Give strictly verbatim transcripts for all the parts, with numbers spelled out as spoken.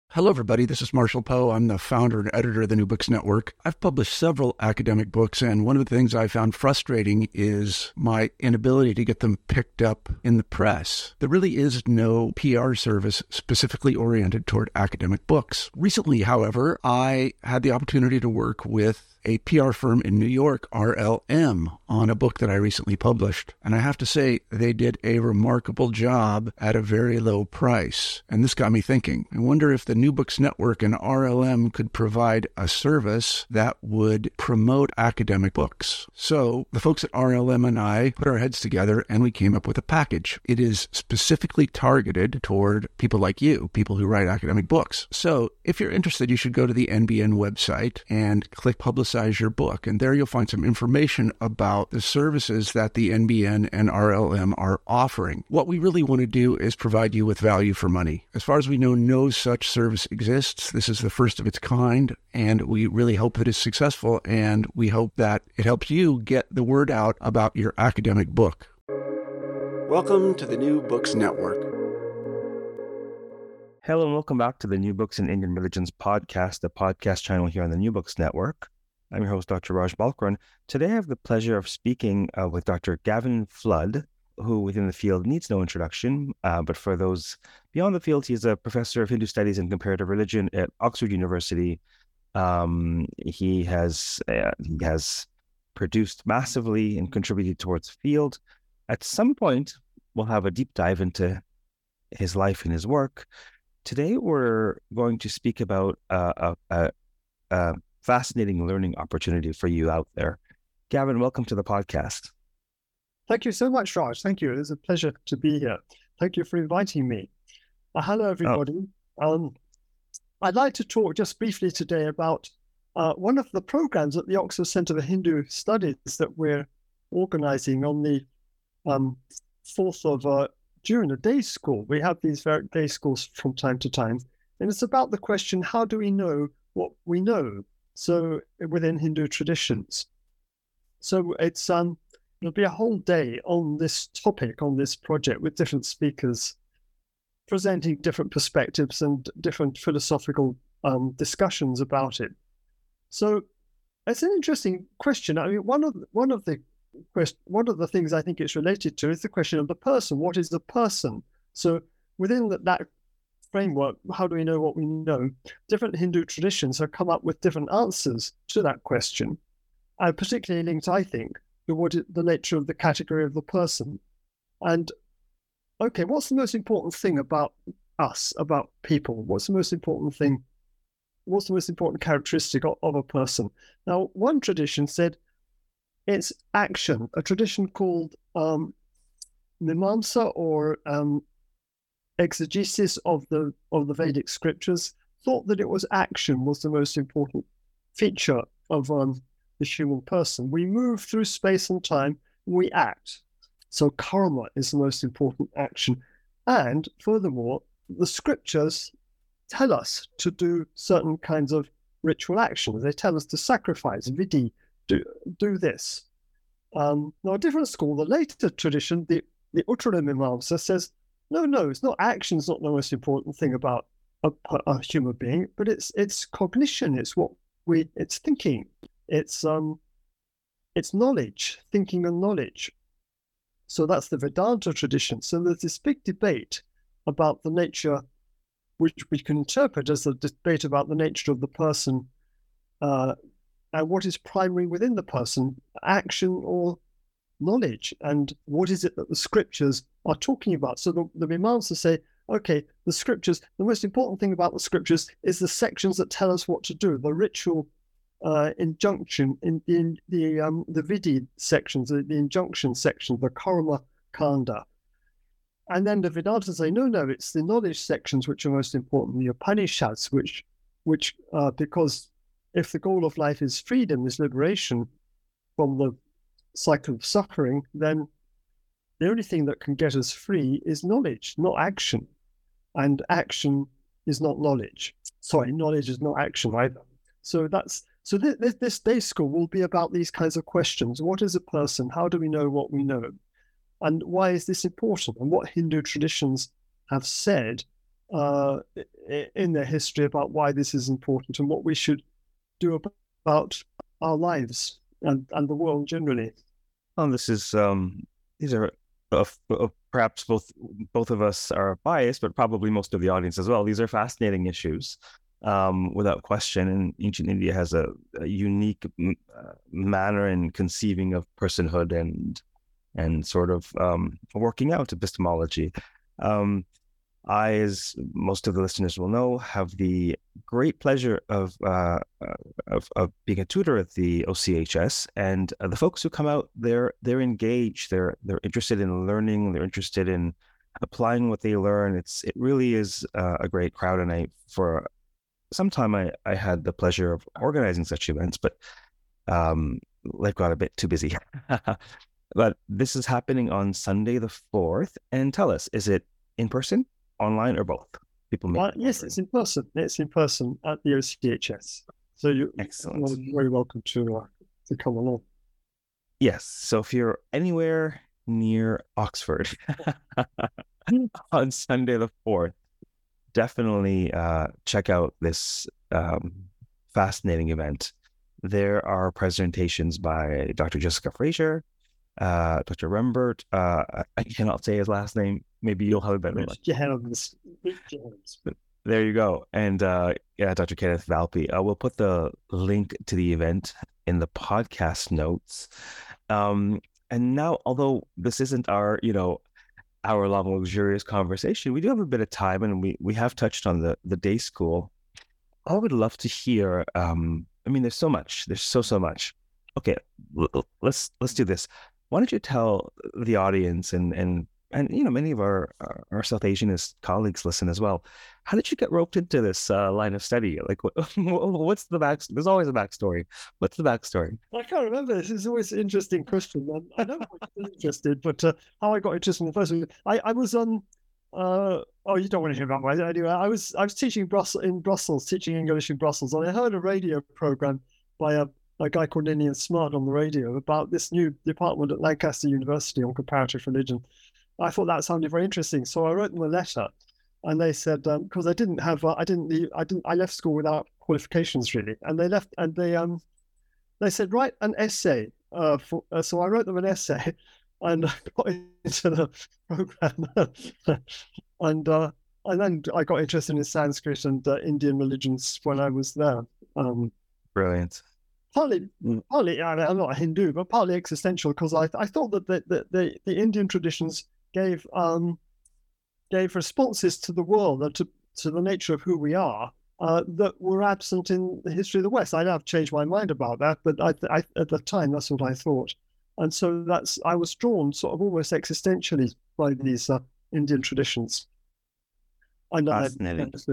Hello, everybody. This is Marshall Poe. I'm the founder and editor of the New Books Network. I've published several academic books, and one of the things I found frustrating is my inability to get them picked up in the press. There really is no P R service specifically oriented toward academic books. Recently, however, I had the opportunity to work with a P R firm in New York, R L M, on a book that I recently published. And I have to say, they did a remarkable job at a very low price. And this got me thinking. I wonder if the New Books Network and R L M could provide a service that would promote academic books. So the folks at R L M and I put our heads together and we came up with a package. It is specifically targeted toward people like you, people who write academic books. So if you're interested, you should go to the N B N website and click Publicize your book. And there you'll find some information about the services that the N B N and R L M are offering. What we really want to do is provide you with value for money. As far as we know, no such service exists. This is the first of its kind, and we really hope that it's successful, and we hope that it helps you get the word out about your academic book. Welcome to the New Books Network. Hello and welcome back to the New Books in Indian Religions podcast, the podcast channel here on the New Books Network. I'm your host, Doctor Raj Balkaran. Today I have the pleasure of speaking uh, with Doctor Gavin Flood, who within the field needs no introduction, uh, but for those beyond the field, he's a professor of Hindu Studies and Comparative Religion at Oxford University. Um, he has uh, he has produced massively and contributed towards the field. At some point, we'll have a deep dive into his life and his work. Today, we're going to speak about uh, a, a, a fascinating learning opportunity for you out there. Gavin, welcome to the podcast. Thank you so much, Raj. Thank you. It is a pleasure to be here. Thank you for inviting me. Uh, hello, everybody. Oh. Um, I'd like to talk just briefly today about uh, one of the programs at the Oxford Centre for Hindu Studies that we're organizing on the um, fourth of uh, June, a day school. We have these very day schools from time to time. And it's about the question, how do we know what we know? So within Hindu traditions. So it's um it'll be a whole day on this topic, on this project, with different speakers presenting different perspectives and different philosophical um, discussions about it. So it's an interesting question. I mean, one of the, one of the quest, one of the things I think it's related to is the question of the person. What is the person? So within that, that framework, how do we know what we know? Different Hindu traditions have come up with different answers to that question, and particularly linked, I think, to what is the nature of the category of the person. And okay, what's the most important thing about us, about people? What's the most important thing? What's the most important characteristic of, of a person? Now, one tradition said it's action. A tradition called um, Mimamsa, or um, exegesis of the of the Vedic scriptures, thought that it was action was the most important feature of um, the human person. We move through space and time, we act. So karma is the most important action. And furthermore, the scriptures tell us to do certain kinds of ritual actions. They tell us to sacrifice, vidi, do, do this. Um, now, a different school, the later tradition, the, the Uttara Mimamsa, says, no, no, it's not action, it's not the most important thing about a, a human being, but it's it's cognition, it's what we, it's thinking, it's um, it's knowledge, thinking and knowledge. So that's the Vedanta tradition. So there's this big debate about the nature, which we can interpret as a debate about the nature of the person, uh, and what is primary within the person, action or knowledge, and what is it that the scriptures are talking about. So the, the Mimamsa say, okay, the scriptures, the most important thing about the scriptures is the sections that tell us what to do, the ritual uh, injunction, in, in the um, the Vidi sections, the, the injunction section, the Karma Kanda. And then the Vedantas say, no, no, it's the knowledge sections which are most important, the Upanishads, which, which uh, because if the goal of life is freedom, is liberation from the cycle of suffering, then the only thing that can get us free is knowledge, not action. And action is not knowledge. Sorry, knowledge is not action either. So that's so th- th- this day school will be about these kinds of questions. What is a person? How do we know what we know? And why is this important? And what Hindu traditions have said uh, in their history about why this is important and what we should do about our lives and, and the world generally. Well, this is um, these are uh, uh, perhaps both both of us are biased, but probably most of the audience as well. These are fascinating issues, um, without question. And ancient India has a, a unique uh, manner in conceiving of personhood and and sort of um, working out epistemology. Um, I, as most of the listeners will know, have the great pleasure of uh, of, of being a tutor at the O C H S, and uh, the folks who come out, they're they're engaged, they're they're interested in learning, they're interested in applying what they learn. It's it really is uh, a great crowd, and I for some time I I had the pleasure of organizing such events, but um, life got a bit too busy. But this is happening on Sunday the fourth, and tell us, is it in person, online, or both? People uh, yes, it's in person. It's in person at the O C H S. So you're excellent. very welcome to uh, to come along. Yes. So if you're anywhere near Oxford on Sunday the fourth, definitely uh, check out this um, fascinating event. There are presentations by Doctor Jessica Fraser, uh, Doctor Rembert. Uh, I cannot say his last name. Maybe you'll have a better one. There you go. And uh, yeah, Doctor Kenneth Valpy. Uh, we'll put the link to the event in the podcast notes. Um, and now, although this isn't our, you know, hour-long luxurious conversation, we do have a bit of time, and we we have touched on the the day school. I would love to hear. Um, I mean, there's so much. There's so so much. Okay, l- let's let's do this. Why don't you tell the audience and and and you know many of our our South Asianist colleagues listen as well. How did you get roped into this uh, line of study? Like, what, what's the back? There's always a backstory. What's the backstory? I can't remember. This is always an interesting question. I know I'm interested, but uh, how I got interested in the first one, I I was on. Uh, oh, you don't want to hear about my anyway. I was I was teaching Brussels in Brussels, teaching English in Brussels, and I heard a radio program by a. a guy called Ninian Smart on the radio about this new department at Lancaster University on comparative religion. I thought that sounded very interesting, so I wrote them a letter, and they said because um, I didn't have uh, I didn't leave, I didn't I left school without qualifications really, and they left and they um they said write an essay. Uh, for, uh, so I wrote them an essay, and I got into the program, and uh, and then I got interested in Sanskrit and uh, Indian religions when I was there. Um, Brilliant. Partly, partly, I mean, I'm not a Hindu, but partly existential because I, I thought that the, the, the, the Indian traditions gave um gave responses to the world and to, to the nature of who we are uh, that were absent in the history of the West. I now have changed my mind about that, but I, I, at the time that's what I thought, and so that's I was drawn sort of almost existentially by these uh, Indian traditions. And Fascinating. I,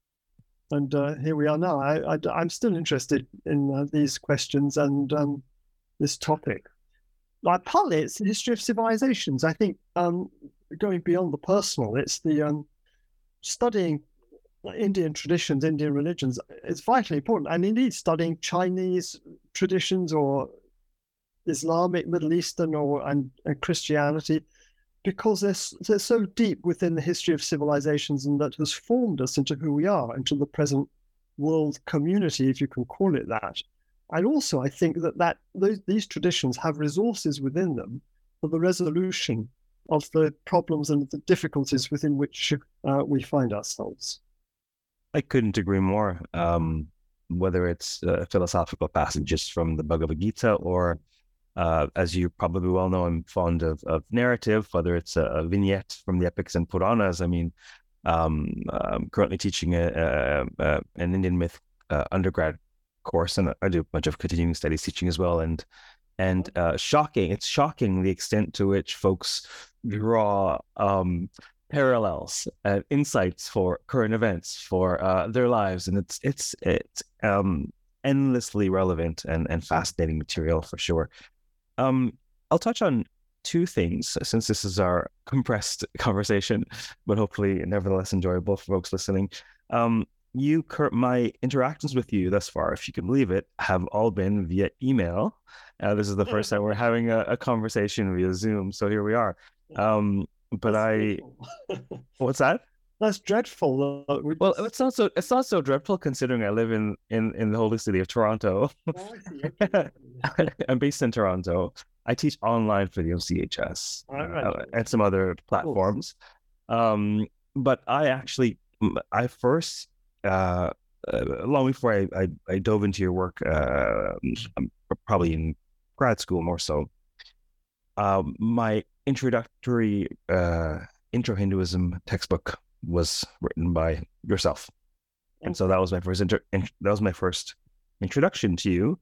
And uh, here we are now. I, I, I'm still interested in uh, these questions and um, this topic. Like, partly it's the history of civilizations. I think um, going beyond the personal, it's the um, studying Indian traditions, Indian religions is vitally important. And indeed, studying Chinese traditions or Islamic, Middle Eastern, or and, and Christianity, because they're, they're so deep within the history of civilizations, and that has formed us into who we are, into the present world community, if you can call it that. And also, I think that, that those, these traditions have resources within them for the resolution of the problems and the difficulties within which uh, we find ourselves. I couldn't agree more. Um, whether it's uh, philosophical passages from the Bhagavad Gita or Uh, as you probably well know, I'm fond of, of narrative, whether it's a, a vignette from the epics and Puranas. I mean, um, I'm currently teaching a, a, a, an Indian myth uh, undergrad course, and I do a bunch of continuing studies teaching as well. And and uh, shocking, it's shocking the extent to which folks draw um, parallels and insights for current events for uh, their lives, and it's it's it's um, endlessly relevant and and fascinating material for sure. Um, I'll touch on two things since this is our compressed conversation, but hopefully nevertheless enjoyable for folks listening. Um, you, Kurt, my interactions with you thus far, if you can believe it, have all been via email. Uh, this is the first time we're having a, a conversation via Zoom, so here we are. Um, but I, what's that? That's dreadful. Uh, we Well, just... it's not so it's not so dreadful considering I live in in, in the holy city of Toronto. Oh, I see. Okay. I'm based in Toronto. I teach online for the O C H S All right. uh, and some other platforms. Um, but I actually, I first, uh, uh, long before I, I, I dove into your work, uh, probably in grad school more so, um, my introductory uh, intro Hinduism textbook was written by yourself, and so that was my first inter- in- that was my first introduction to you.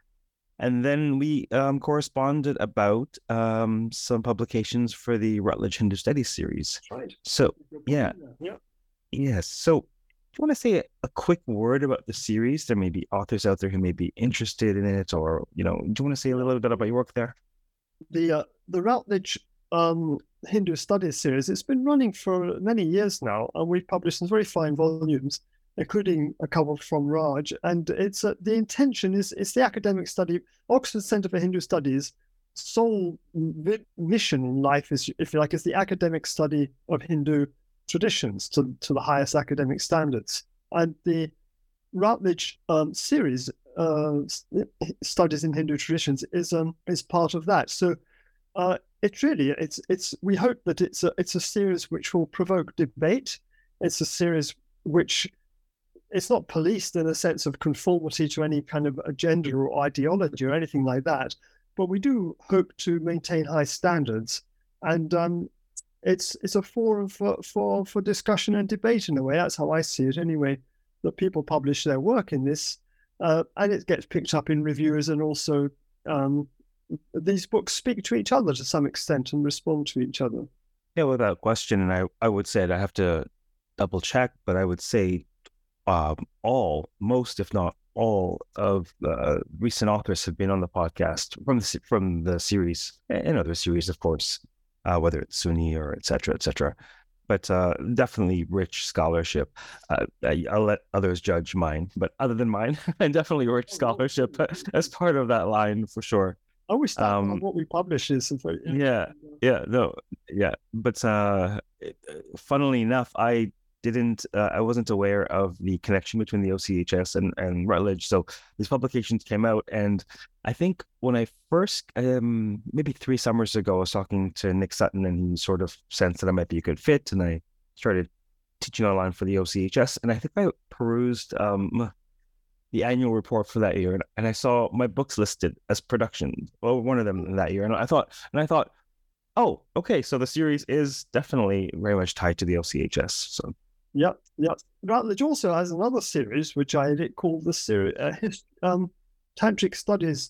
And then we um, corresponded about um, some publications for the Routledge Hindu Studies series. Right. So, yeah. Yeah. Yes. So, do you want to say a, a quick word about the series? There may be authors out there who may be interested in it, or, you know, do you want to say a little bit about your work there? The, uh, the Routledge um, Hindu Studies series, it's been running for many years now, and we've published some very fine volumes, including a couple from Raj. And it's uh, the intention is it's the academic study. Oxford Centre for Hindu Studies' sole vi- mission in life is, if you like, is the academic study of Hindu traditions to, to the highest academic standards. And the Routledge um, series, uh, Studies in Hindu Traditions, is um is part of that. So uh, it's really it's it's we hope that it's a it's a series which will provoke debate. It's a series which it's not policed in a sense of conformity to any kind of agenda or ideology or anything like that, but we do hope to maintain high standards, and um, it's it's a forum for, for for discussion and debate in a way. That's how I see it anyway. That people publish their work in this, uh, and it gets picked up in reviews, and also um, these books speak to each other to some extent and respond to each other. Yeah, without question. And I, I would say, I have to double check, but I would say um, all, most, if not all, of the recent authors have been on the podcast from the, from the series and other series, of course, uh, whether it's Sunni or et cetera, et cetera. But uh, definitely rich scholarship. Uh, I, I'll let others judge mine, but other than mine, and definitely rich scholarship as part of that line for sure. I always start um, on what we publish is very, yeah, yeah, no, yeah. But uh, funnily enough, I didn't, uh, I wasn't aware of the connection between the O C H S and, and Routledge. So these publications came out, and I think when I first, um, maybe three summers ago, I was talking to Nick Sutton, and he sort of sensed that I might be a good fit, and I started teaching online for the O C H S. And I think I perused um, the annual report for that year, and, and I saw my books listed as production, well, one of them that year, and I thought, and I thought, oh, okay, so the series is definitely very much tied to the O C H S. So. Yeah, yeah. Routledge also has another series which I edit called the series uh, his, um, Tantric Studies,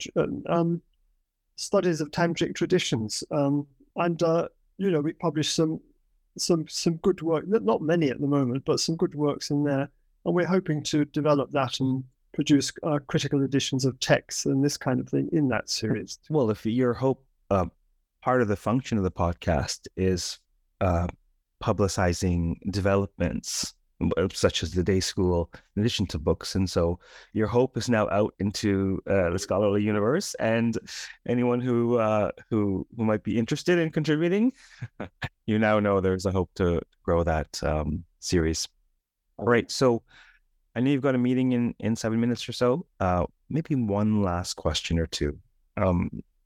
um, Studies of Tantric Traditions, um, and uh, you know we publish some some some good work. Not many at the moment, but some good works in there, and we're hoping to develop that and produce uh, critical editions of texts and this kind of thing in that series. Well, if your hope, uh, part of the function of the podcast is. Uh, publicizing developments such as the day school in addition to books, and so your hope is now out into uh, the scholarly universe, and anyone who uh, who who might be interested in contributing, you now know there's a hope to grow that um, series. All right, so I know you've got a meeting in in seven minutes or so. Uh, maybe one last question or two. Um,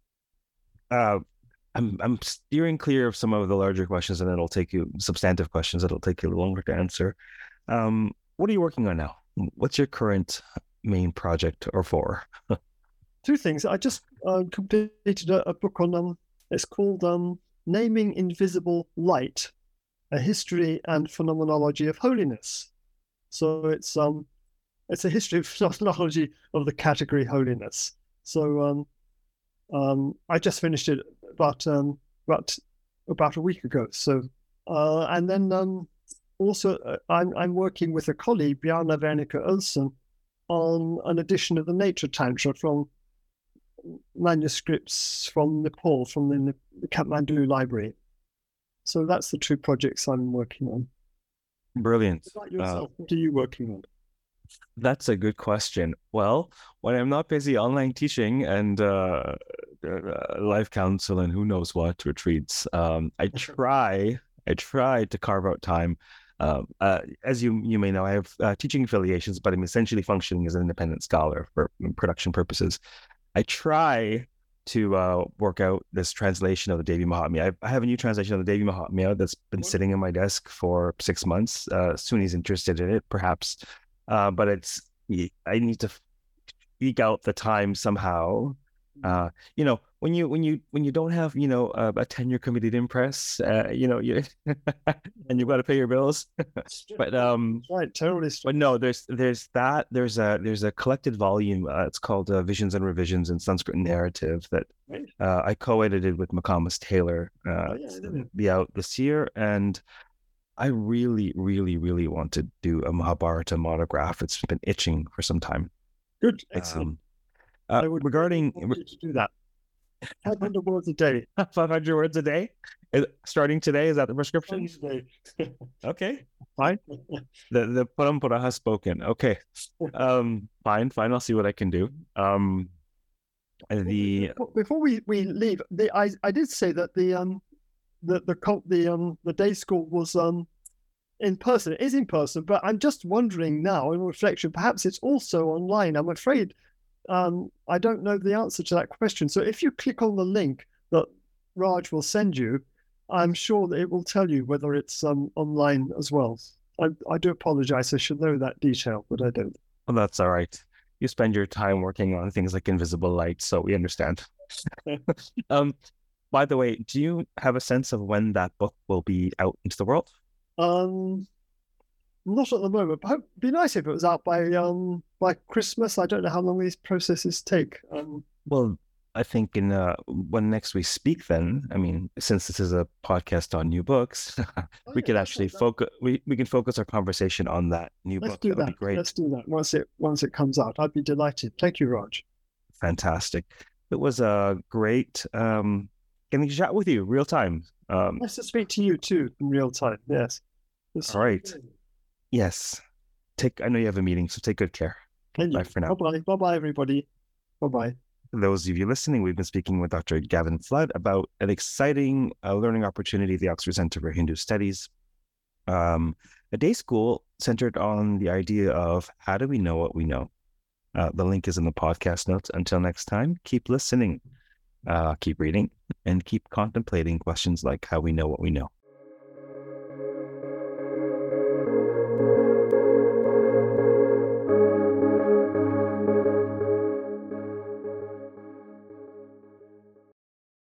uh, I'm I'm steering clear of some of the larger questions, and it'll take you substantive questions that'll take you a little longer to answer. Um, what are you working on now? What's your current main project or for? Two things. I just uh, completed a, a book on um. It's called um Naming Invisible Light: A History and Phenomenology of Holiness. So it's um it's a history of phenomenology of the category holiness. So um um I just finished it. About um, about about a week ago. So, uh, and then um, also uh, I'm I'm working with a colleague, Bjarne Wernicke Olsen, on an edition of the Nature Tantra from manuscripts from Nepal, from the, the Kathmandu Library. So that's the two projects I'm working on. Brilliant. What about yourself? Uh, what are you working on? That's a good question. Well, when I'm not busy online teaching and uh, uh, life counsel and who knows what retreats, um, I try, I try to carve out time Um, uh, as you you may know, I have uh, teaching affiliations, but I'm essentially functioning as an independent scholar for production purposes. I try to uh, work out this translation of the Devi Mahatmya. I, I have a new translation of the Devi Mahatmya that's been sitting in my desk for six months. Uh, Suni's interested in it, perhaps, uh, but it's I need to eke out the time somehow. Uh, you know, when you when you when you don't have you know a, a tenure committee to impress, uh, you know, you and you've got to pay your bills. But um, right, totally. But no, there's there's that there's a there's a collected volume. Uh, it's called uh, Visions and Revisions in Sanskrit Narrative that uh, I co-edited with McComas Taylor. Uh, oh, yeah, it'll be out this year, and I really, really, really want to do a Mahabharata monograph. It's been itching for some time. Good, excellent. Um, uh, I would regarding want you to do that. five hundred words a day. five hundred words a day? Is, starting today, is that the prescription? Okay. Fine. The the Parampara has spoken. Okay. Um, fine, fine. I'll see what I can do. Um, the Before we, we leave, the I, I did say that the um the the cult the um the day school was um in person. It is in person, but I'm just wondering now in reflection, perhaps it's also online. I'm afraid um I don't know the answer to that question. So if you click on the link that Raj will send you, I'm sure that it will tell you whether it's um online as well. I I do apologize. I should know that detail, but I don't. Well, that's all right. You spend your time working on things like invisible light, so we understand. um, by the way, do you have a sense of when that book will be out into the world? Um, not at the moment, but it'd be nice if it was out by um by Christmas. I don't know how long these processes take. Um, well, I think in uh, when next we speak, then I mean, since this is a podcast on new books, oh, we yeah, could actually that. focus. We, we can focus our conversation on that new Let's book. do that that. would be great. Let's do that once it once it comes out. I'd be delighted. Thank you, Raj. Fantastic. It was a uh, great um, getting to chat with you real time. Um, nice to speak to you too in real time. Yes. It's all right. Good. Yes. Take. I know you have a meeting, so take good care. Thank Bye you. for now. Bye bye. Bye bye, everybody. Bye bye. For those of you listening, we've been speaking with Doctor Gavin Flood about an exciting uh, learning opportunity at the Oxford Center for Hindu Studies, um, a day school centered on the idea of how do we know what we know. Uh, the link is in the podcast notes. Until next time, keep listening, uh, keep reading, and keep contemplating questions like how we know what we know.